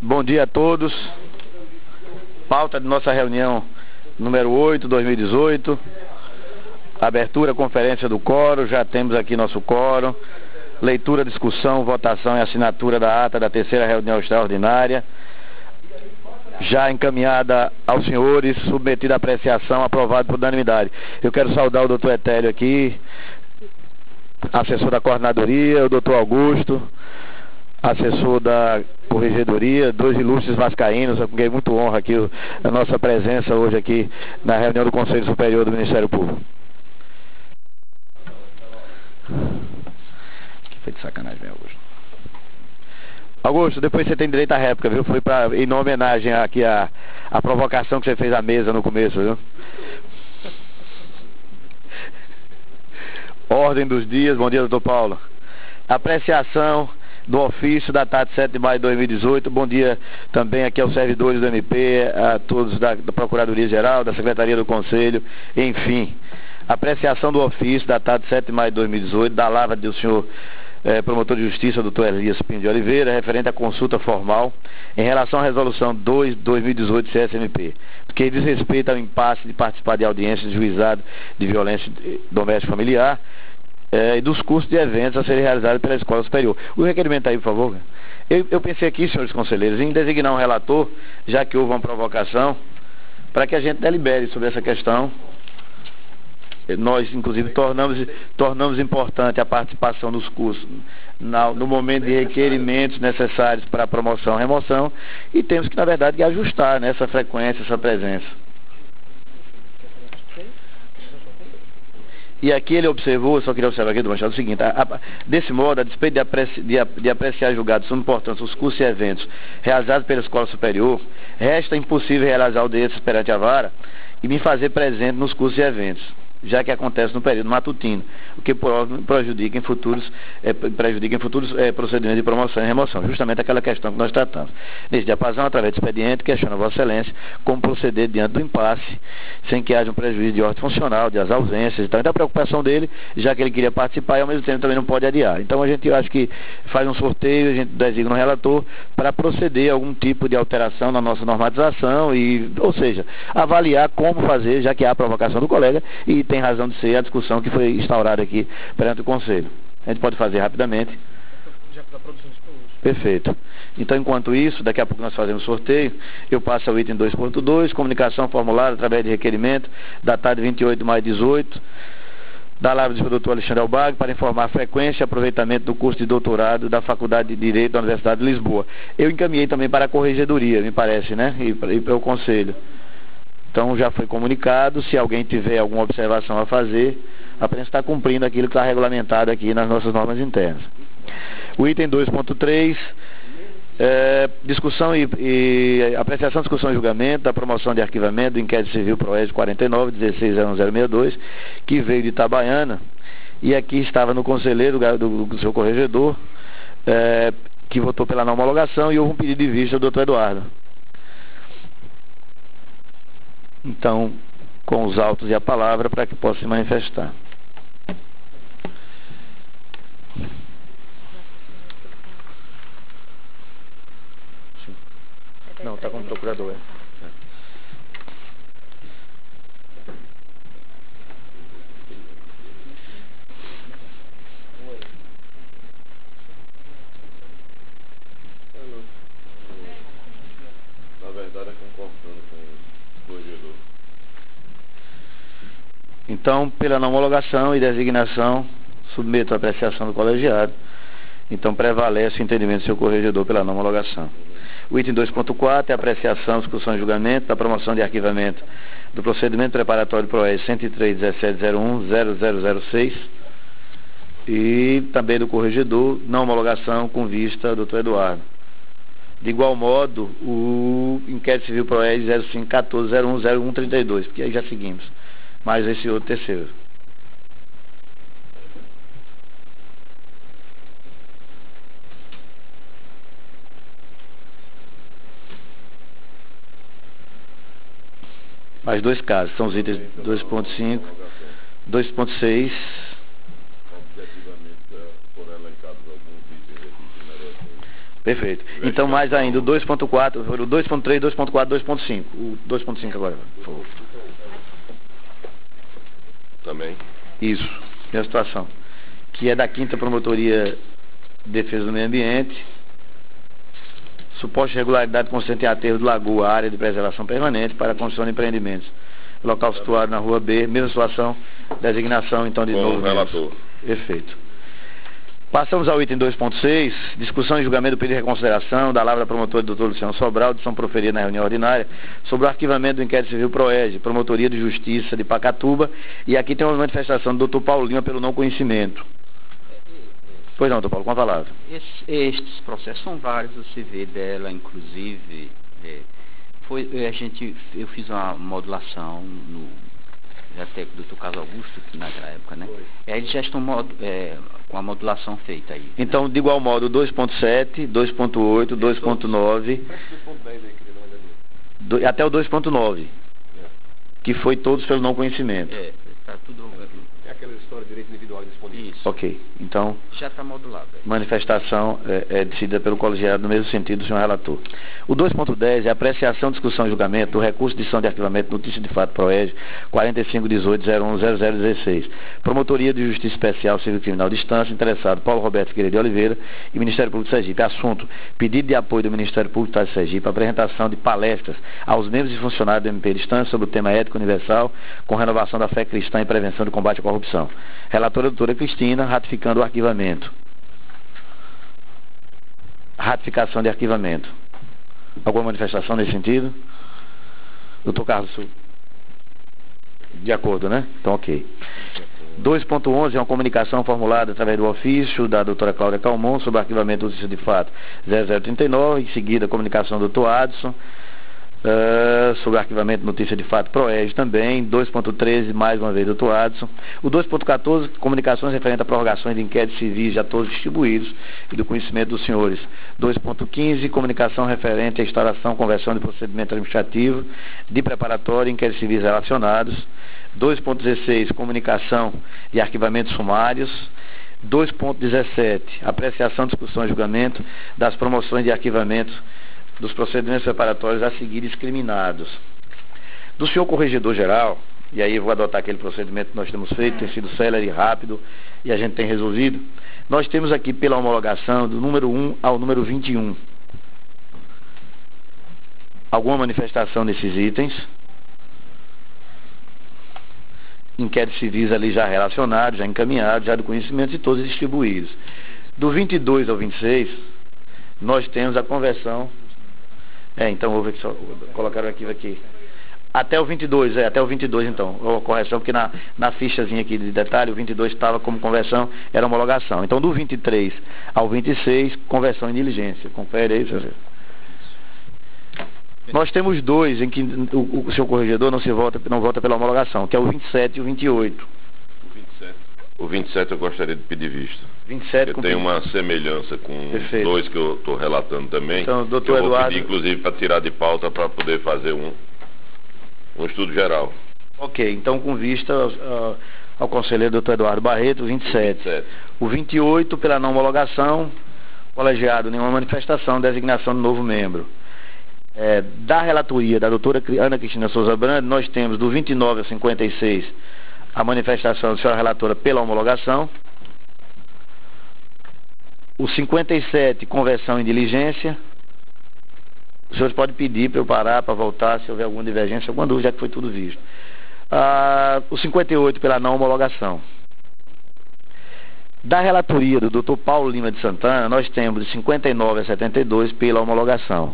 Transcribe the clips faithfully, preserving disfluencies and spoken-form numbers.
Bom dia a todos. Pauta de nossa reunião número oito, dois mil e dezoito. Abertura, conferência do quórum. Já temos aqui nosso quórum. Leitura, discussão, votação e assinatura da ata da terceira reunião extraordinária. Já encaminhada aos senhores, submetida à apreciação, aprovado por unanimidade. Eu quero saudar o doutor Etélio aqui, assessor da coordenadoria, o doutor Augusto, assessor da corregedoria, dois ilustres vascaínos, eu fiquei muito honra aqui a nossa presença hoje aqui na reunião do Conselho Superior do Ministério Público. Que foi de sacanagem, meu Augusto. Augusto, depois você tem direito à réplica, viu? Foi pra, em homenagem aqui a, a provocação que você fez à mesa no começo, viu? Ordem dos dias, bom dia, doutor Paulo. Apreciação do ofício datado sete de maio de dois mil e dezoito. Bom dia também aqui aos servidores do M P, a todos da, da Procuradoria-Geral, da Secretaria do Conselho, enfim. Apreciação do ofício datado sete de maio de dois mil e dezoito, da lavra do senhor eh, promotor de justiça, doutor Elias Pinho de Oliveira, referente à consulta formal em relação à resolução dois de dois mil e dezoito C S M P, que diz respeito ao impasse de participar de audiências de juizado de violência doméstica familiar, É, e dos cursos de eventos a serem realizados pela Escola Superior. O requerimento aí, por favor. Eu, eu pensei aqui, senhores conselheiros, em designar um relator, já que houve uma provocação, para que a gente delibere sobre essa questão. Nós, inclusive, tornamos, tornamos importante a participação dos cursos na, no momento de requerimentos necessários para promoção e remoção, e temos que, na verdade, ajustar nessa frequência, essa presença. E aqui ele observou, só queria observar aqui do Machado, o seguinte: a, a, desse modo, a despeito de, apreci, de, de apreciar julgados sobre importância os cursos e eventos realizados pela Escola Superior, resta impossível realizar audiências perante a vara e me fazer presente nos cursos e eventos, já que acontece no período matutino, o que prejudica em futuros, é, prejudica em futuros é, procedimentos de promoção e remoção, justamente aquela questão que nós tratamos. Nesse diapasão, através do expediente, questiona a Vossa Excelência como proceder diante do impasse, sem que haja um prejuízo de ordem funcional, de as ausências e tal. Então, a preocupação dele, já que ele queria participar e ao mesmo tempo também não pode adiar. Então, a gente, eu acho que faz um sorteio, a gente designa um relator para proceder a algum tipo de alteração na nossa normatização, e, ou seja, avaliar como fazer, já que há a provocação do colega, e tem razão de ser a discussão que foi instaurada aqui perante o Conselho. A gente pode fazer rapidamente. Já está produzindo isso hoje. Perfeito. Então, enquanto isso, daqui a pouco nós fazemos sorteio, eu passo ao item dois ponto dois, comunicação formulada através de requerimento, datado de vinte e oito de maio de dezoito, da lavra do doutor Alexandre Albago, para informar a frequência e aproveitamento do curso de doutorado da Faculdade de Direito da Universidade de Lisboa. Eu encaminhei também para a Corregedoria, me parece, né? E para, e para o Conselho. Então já foi comunicado. Se alguém tiver alguma observação a fazer, apenas está cumprindo aquilo que está regulamentado aqui nas nossas normas internas. O item dois ponto três, é, discussão e, e apreciação, discussão e julgamento da promoção de arquivamento do inquérito civil PROES quarenta e nove, dezesseis zero um zero seis dois, que veio de Itabaiana, e aqui estava no conselheiro do, do, do seu corregedor, é, que votou pela não homologação, e houve um pedido de vista do doutor Eduardo. Então, com os autos e a palavra, para que possa se manifestar. Sim. Não, está com o procurador. Na verdade, é concordando com o corregedor. Então, pela não homologação e designação, submeto à apreciação do colegiado. Então, prevalece o entendimento do seu corregedor pela não homologação. O item dois ponto quatro é a apreciação, discussão e julgamento da promoção de arquivamento do procedimento preparatório PROES cento e três, dezessete zero um, zero zero zero seis, e também do corregedor, não homologação com vista ao doutor Eduardo. De igual modo, o inquérito civil PROES zero cinco, quatorze, zero um, zero um, trinta e dois, porque aí já seguimos. Mais esse outro terceiro. Mais dois casos, são os itens dois ponto cinco, dois ponto seis. Objetivamente, foram elencados alguns itens aqui que merecem Perfeito. Então, mais ainda, o dois ponto quatro, o dois ponto três, dois ponto quatro, dois ponto cinco. O dois ponto cinco agora, por favor. Também. Isso, mesma situação. Que é da quinta Promotoria de Defesa do Meio Ambiente. Suposta irregularidade consistente em aterro de lagoa, área de preservação permanente para a construção de empreendimentos. Local situado na rua B, mesma situação, designação então de Com novo. o relator. Perfeito. Passamos ao item dois ponto seis, discussão e julgamento do pedido de reconsideração da lavra da promotora do doutor Luciano Sobral, de São Proferida na reunião ordinária, sobre o arquivamento do inquérito civil PROEG, Promotoria de Justiça de Pacatuba, e aqui tem uma manifestação do doutor Paulo Lima pelo não conhecimento. Pois não, doutor Paulo, com a palavra. Esses, estes processos são vários, você vê dela, inclusive, é, foi, a gente, eu fiz uma modulação no, até com o doutor Carlos Augusto, que naquela época, né? E aí eles já estão modu, é, com a modulação feita aí. Então, né? de igual modo, dois ponto sete, dois ponto oito, dois ponto nove, do, até o dois ponto nove, que foi todos pelo não conhecimento. É, está tudo... É aquela história de direito individual disponível. Isso. Ok, então... Já está modulado. Aí. Manifestação é, é decidida pelo colegiado no mesmo sentido do senhor relator. O dois ponto dez é apreciação, discussão e julgamento do recurso de edição de arquivamento notícia de fato PROEG quarenta e cinco dezoito zero um zero zero dezesseis. Promotoria de Justiça Especial Civil Criminal de Instância, interessado Paulo Roberto Figueiredo de Oliveira e Ministério Público de Sergipe. Assunto: pedido de apoio do Ministério Público do Estado de Sergipe, apresentação de palestras aos membros e funcionários do M P de Instância sobre o tema ético universal com renovação da fé cristã e prevenção do combate à corrupção. Relatora doutora Cristina, ratificando o arquivamento. Ratificação de arquivamento. Alguma manifestação nesse sentido? Doutor Carlos, de acordo, né? Então, ok. dois ponto onze é uma comunicação formulada através do ofício da doutora Cláudia Calmon sobre o arquivamento do notícia de fato zero zero trinta e nove, em seguida a comunicação do doutor Adson, Uh, sobre arquivamento de notícia de fato PROEG também. Dois ponto treze, mais uma vez, doutor Adson. O dois ponto quatorze, comunicações referentes a prorrogações de inquéritos civis já todos distribuídos e do conhecimento dos senhores. Dois ponto quinze, comunicação referente à instauração, conversão de procedimento administrativo de preparatório e inquéritos civis relacionados. Dois ponto dezesseis, comunicação de arquivamentos sumários. Dois ponto dezessete, apreciação, discussão e julgamento das promoções de arquivamento dos procedimentos preparatórios a seguir discriminados. Do senhor corregedor-geral, e aí eu vou adotar aquele procedimento que nós temos feito, tem sido célere e rápido, e a gente tem resolvido, nós temos aqui pela homologação do número um ao número vinte e um. Alguma manifestação desses itens? Inquéritos civis ali já relacionados, já encaminhados, já do conhecimento de todos distribuídos. Do vinte e dois ao vinte e seis, nós temos a conversão. É, então vou ver que só colocaram o arquivo aqui. Até o vinte e dois, é, até o vinte e dois então, ou correção, porque na, na fichazinha aqui de detalhe, o vinte e dois estava como conversão, era homologação. Então do vinte e três ao vinte e seis, conversão em diligência. Confere aí, senhor. Nós temos dois em que o, o seu corregedor não se vota, não vota pela homologação, que é o vinte e sete e o vinte e oito. O vinte e sete. O vinte e sete eu gostaria de pedir vista. vinte e sete porque tem uma semelhança com Perfeito. Dois que eu estou relatando também. Então, doutor eu vou Eduardo... pedir, inclusive, para tirar de pauta para poder fazer um, um estudo geral. Ok, então com vista ao, ao conselheiro doutor Eduardo Barreto, vinte e sete. vinte e sete. O vinte e oito, pela não homologação, colegiado, nenhuma manifestação, designação de novo membro. É, da relatoria da doutora Ana Cristina Souza Brando, nós temos do vinte e nove ao cinquenta e seis a manifestação da senhora relatora pela homologação. O cinquenta e sete, conversão em diligência. Os senhores podem pedir para eu parar, para voltar, se houver alguma divergência, alguma dúvida, já que foi tudo visto. Ah, o cinquenta e oito, pela não homologação. Da relatoria do doutor Paulo Lima de Santana, nós temos de cinquenta e nove a setenta e dois pela homologação.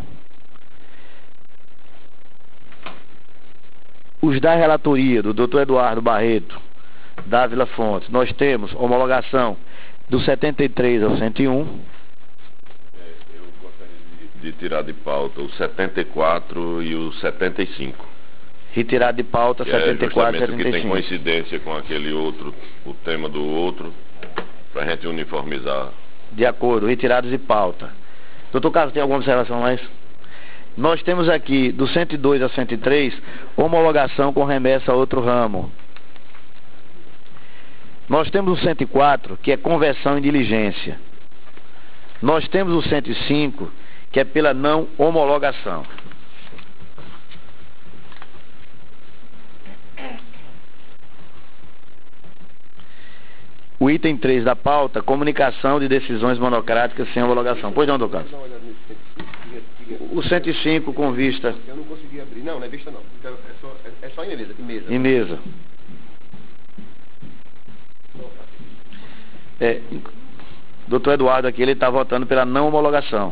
Os da relatoria do doutor Eduardo Barreto, Dávila Fontes, nós temos homologação do setenta e três ao cento e um. É, eu gostaria de, de tirar de pauta o setenta e quatro e o setenta e cinco. Retirado de pauta que setenta e quatro e é setenta e cinco. Que tem coincidência com aquele outro, o tema do outro, para a gente uniformizar. De acordo, retirados de pauta. Doutor Carlos, tem alguma observação mais? Nós temos aqui, do cento e dois a cento e três, homologação com remessa a outro ramo. Nós temos o cento e quatro, que é conversão em diligência. Nós temos o cento e cinco, que é pela não homologação. O item três da pauta, comunicação de decisões monocráticas sem homologação. Pois não, doutor Carlos? O cento e cinco com vista... Eu não consegui abrir. Não, não é vista não. É só, é, é só em mesa. Em mesa. Em mesa. É, doutor Eduardo aqui, ele está votando pela não homologação.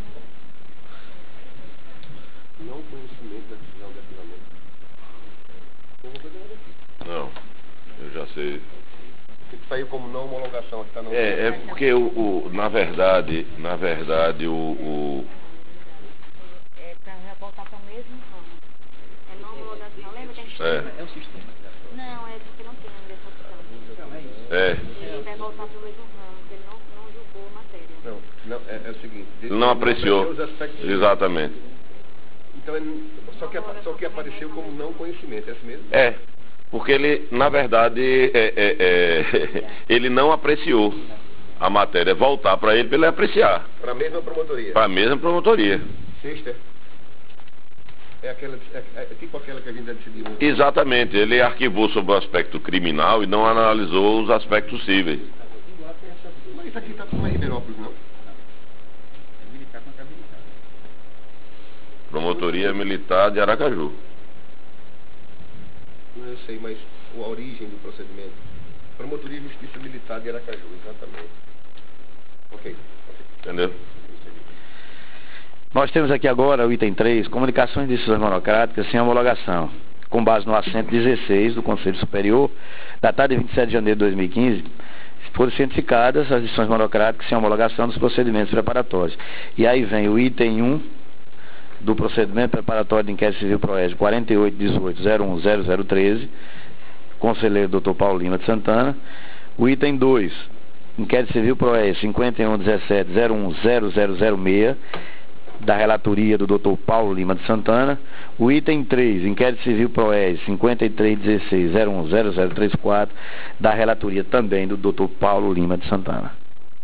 Não conhecimento da decisão de arquivamento. Não, eu já sei. Saiu como não homologação. Tá não... É, é porque, o, o, na verdade, na verdade, o... o... É para já voltar para o mesmo ramo. É não homologação. Lembra que a gente... É. É o sistema. Não, é porque não tem essa opção. É. Ele vai voltar para o mesmo ramo, porque ele não, não julgou a matéria. Não, não é, é o seguinte... Ele não apreciou. Os aspectos... Exatamente. Então, é, só, que, só que apareceu como não conhecimento, é assim mesmo? É. Porque ele, na verdade, é, é, é, ele não apreciou a matéria. Voltar para ele para ele apreciar. Para a mesma promotoria? Para a mesma promotoria. Sexta? É, aquela, é, é tipo aquela que a gente já decidiu. Exatamente. Ele arquivou sobre o aspecto criminal e não analisou os aspectos cíveis. Mas isso aqui está com a Ribeirópolis, não? Militar contra militar. Promotoria Militar de Aracaju. Eu sei, mas a origem do procedimento. Promotoria e Justiça Militar de Aracaju, exatamente. Ok. Entendeu? Nós temos aqui agora o item três, comunicações de decisões monocráticas sem homologação, com base no assento dezesseis do Conselho Superior, datado de vinte e sete de janeiro de dois mil e quinze, foram cientificadas as decisões monocráticas sem homologação dos procedimentos preparatórios. E aí vem o item um do procedimento preparatório de inquérito civil Proeg quarenta e oito dezoito zero um zero zero treze, conselheiro doutor Paulo Lima de Santana. O item dois, inquérito civil Proeg cinquenta e um dezessete zero um zero zero zero seis, da relatoria do doutor Paulo Lima de Santana. O item três, inquérito civil Proeg cinquenta e três dezesseis zero um zero zero três quatro, da relatoria também do doutor Paulo Lima de Santana.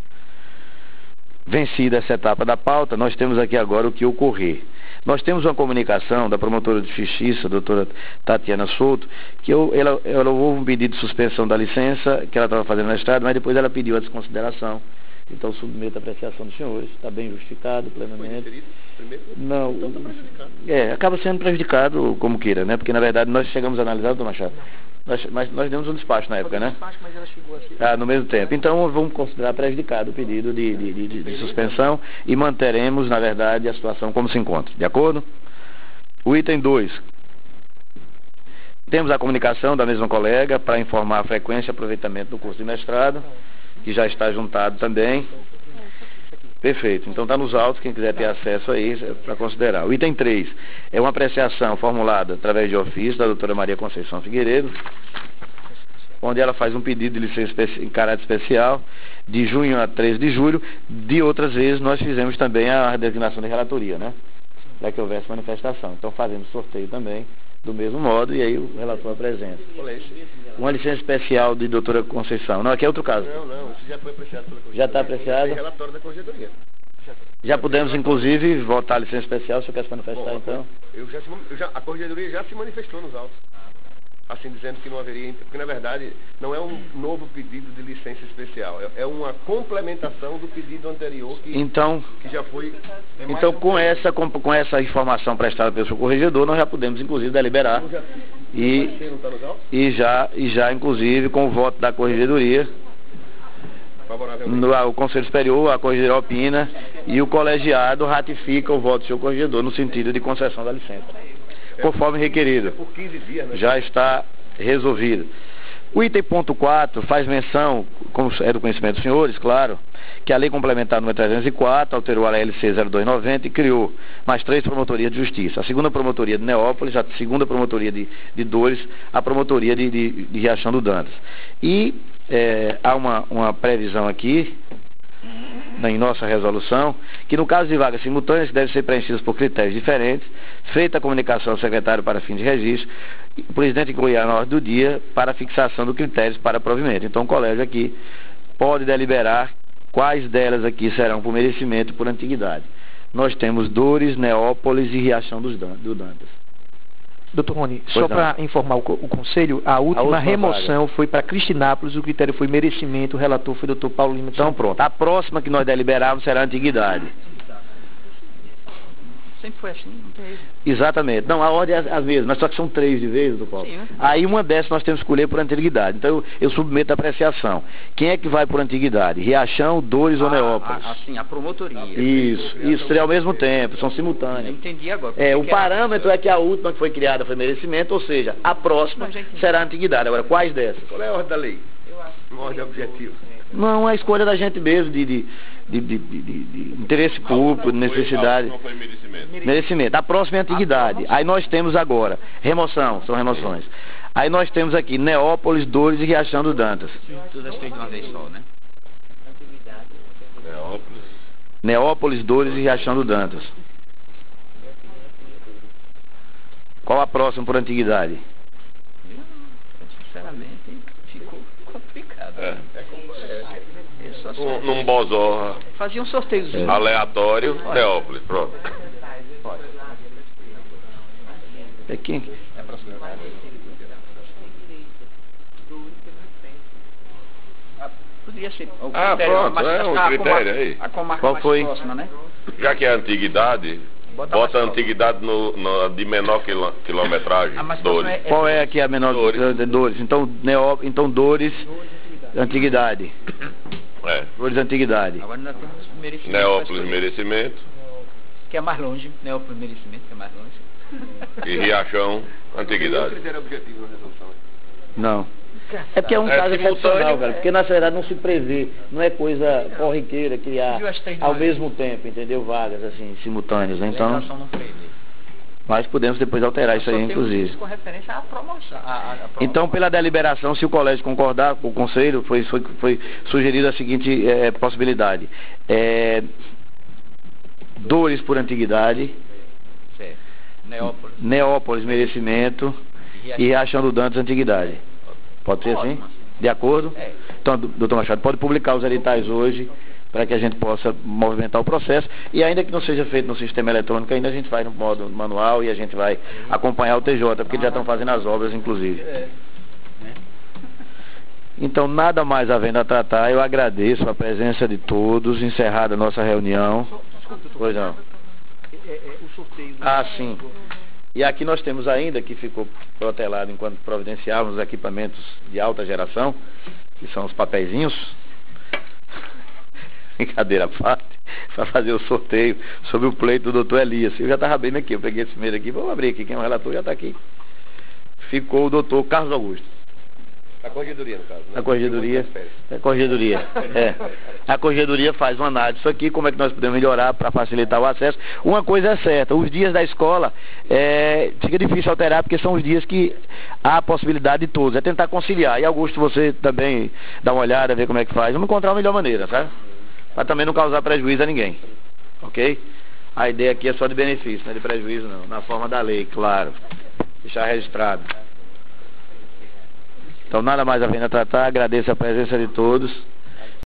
Vencida essa etapa da pauta, nós temos aqui agora o que ocorrer. Nós temos uma comunicação da promotora de justiça, a doutora Tatiana Souto, que eu, ela, ela houve um pedido de suspensão da licença que ela estava fazendo na estrada, mas depois ela pediu a desconsideração. Então submeto a apreciação dos senhores, está bem justificado, plenamente. Não, é, acaba sendo prejudicado como queira, né? Porque na verdade nós chegamos a analisar, doutor Machado, nós, mas nós demos um despacho na época, né? Mas ela chegou assim. Ah, no mesmo tempo. Então vamos considerar prejudicado o pedido de, de, de, de suspensão e manteremos, na verdade, a situação como se encontra. De acordo? O item dois. Temos a comunicação da mesma colega para informar a frequência e aproveitamento do curso de mestrado, que já está juntado também. Perfeito. Então está nos autos, quem quiser ter acesso aí para considerar. O item três é uma apreciação formulada através de ofício da doutora Maria Conceição Figueiredo, onde ela faz um pedido de licença em caráter especial de junho a treze de julho. De outras vezes nós fizemos também a designação de relatoria, né? Para que houvesse manifestação. Então fazemos sorteio também do mesmo modo e aí o relator apresenta. Uma licença especial de doutora Conceição. Não, aqui é outro caso. Não, não, isso já foi apreciado pela Corregedoria. Já está apreciado? Tem relatório da Corregedoria. Já, já podemos, inclusive, votar a licença especial, se eu quero se manifestar, bom, então. Eu já, eu já, a Corregedoria já se manifestou nos autos. Assim, dizendo que não haveria, porque na verdade não é um novo pedido de licença especial, é, é uma complementação do pedido anterior que, então, que já foi... É então um com, essa, com, com essa informação prestada pelo seu corregedor, nós já podemos, inclusive, deliberar já, e, não tá nos autos? e, já, e já, inclusive, com o voto da Corregedoria, no, o Conselho Superior, a Corregedoria opina e o colegiado ratifica o voto do seu corregedor no sentido de concessão da licença, conforme requerido. Por quinze dias, né? Já está resolvido. O item ponto quatro faz menção, como é do conhecimento dos senhores, claro, que a Lei Complementar número trezentos e quatro alterou a L C zero dois noventa e criou mais três promotorias de justiça. A segunda promotoria de Neópolis, a segunda promotoria de, de Dores, a promotoria de, de, de Riachão do Dantas. E é, há uma, uma previsão aqui, em nossa resolução, que no caso de vagas simultâneas devem ser preenchidas por critérios diferentes, feita a comunicação ao secretário para fim de registro, o presidente incluirá na ordem do dia para a fixação dos critérios para provimento. Então o colégio aqui pode deliberar quais delas aqui serão por merecimento e por antiguidade? Nós temos Dores, Neópolis e Riachão dos Dan- do Dantas. Doutor Rony, Pois só não. para informar o, co- o Conselho, a última, última remoção foi para Cristinápolis, o critério foi merecimento, o relator foi doutor Paulo Lima. Então pronto, a próxima que nós deliberarmos será a antiguidade. Sempre foi assim, não teve. Exatamente. Não, a ordem é as, as mesmas, mas só que são três de vez, doutor Paulo. Sim, né? Aí uma dessas nós temos que escolher por antiguidade. Então eu, eu submeto a apreciação. Quem é que vai por antiguidade? Riachão, Dores ou Neópolis? Ah, assim, a promotoria. Isso, isso seria ao mesmo tempo, são Eu simultâneos. entendi agora. É, o porque era- parâmetro é que a última que foi criada foi merecimento, ou seja, a próxima Não, já entendi. será a antiguidade. Agora, quais dessas? Qual é a ordem da lei? Eu acho. Uma ordem objetiva. Não, é a escolha da gente mesmo, de, de, de, de, de- de- de interesse público, de necessidade. Não foi merecimento. Merecimento. A próxima é a antiguidade. Aí nós temos agora, remoção, são remoções. Aí nós temos aqui Neópolis, Dores e Riachão do Dantas. Todas três de uma vez só, né? Neópolis. Neópolis, Dores e Riachão do Dantas. Qual a próxima por antiguidade? Eu, sinceramente, ficou complicado. É. né? Eu só sei. Num, num bozó Fazia um sorteiozinho. aleatório, Neópolis, pronto. É quem? Ah, Poderia ser. o Ah, critério, pronto, mas é acho um que a critério comarca- aí. A comarca Qual mais foi? próxima, né? Já que é a antiguidade, Bota bota a mais antiguidade no, no- de menor quilô- quilometragem. A mais Dores. próxima é- Qual é aqui a menor Dores. Dores? Então, Neó, então Dores, antiguidade. É. Dores, antiguidade. Agora ainda temos merecimento. Neópolis, pra escolher, merecimento. Que é mais longe. Neópolis, merecimento, que é mais longe. E Riachão, Nenhum antiguidade. critério objetivo na resolução. Não. É porque é um É caso simultâneo. excepcional, cara. Porque na verdade não se prevê, não é coisa corriqueira criar Viu as três de ao uma vez? mesmo tempo, entendeu? Vagas assim, simultâneas, né? A Então, legislação não prevê. mas podemos depois alterar isso Só aí, temos inclusive. isso com referência à promoção. à- à- à promoção. Então, pela deliberação, se o colégio concordar com o conselho, foi, foi, foi sugerida a seguinte eh, possibilidade. Eh, Dores por antiguidade, Certo. Neópolis. Neópolis, merecimento e Riachão do Dantas, antiguidade. Pode ser assim? Ótimo. De acordo? É. Então, do- doutor Machado, pode publicar os editais hoje para que a gente possa movimentar o processo e ainda que não seja feito no sistema eletrônico, ainda a gente faz no modo manual e a gente vai acompanhar o T J, porque eles já estão fazendo as obras, inclusive. Então, nada mais havendo a tratar, eu agradeço a presença de todos, encerrada a nossa reunião. Pois não. É, é, o sorteio. Ah, sim. E aqui nós temos ainda, que ficou protelado enquanto providenciávamos os equipamentos de alta geração, que são os papeizinhos, brincadeira à parte, para fazer o sorteio sobre o pleito do doutor Elias. Eu já estava abrindo aqui, eu peguei esse primeiro aqui, vamos abrir aqui, quem é o relator já está aqui. Ficou o doutor Carlos Augusto. A corregedoria, no caso. Né? A corregedoria, a corregedoria, é. A corregedoria faz uma análise disso aqui, como é que nós podemos melhorar para facilitar o acesso. Uma coisa é certa, os dias da escola é, fica difícil alterar, porque são os dias que há a possibilidade de todos, é tentar conciliar. E Augusto, você também dá uma olhada, ver como é que faz. Vamos encontrar a melhor maneira, sabe? Para também não causar prejuízo a ninguém, ok? A ideia aqui é só de benefício, não é de prejuízo não, na forma da lei, claro. Deixar registrado. Então, nada mais havendo a tratar, agradeço a presença de todos.